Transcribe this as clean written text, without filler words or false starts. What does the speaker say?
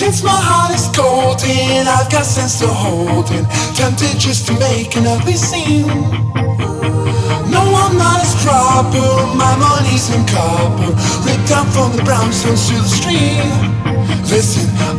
It's my heart is golden, I've got sense to hold it. Tempted just to make an ugly scene. No, I'm not as proper, my money's in copper, ripped down from the brownstones to the stream. Listen,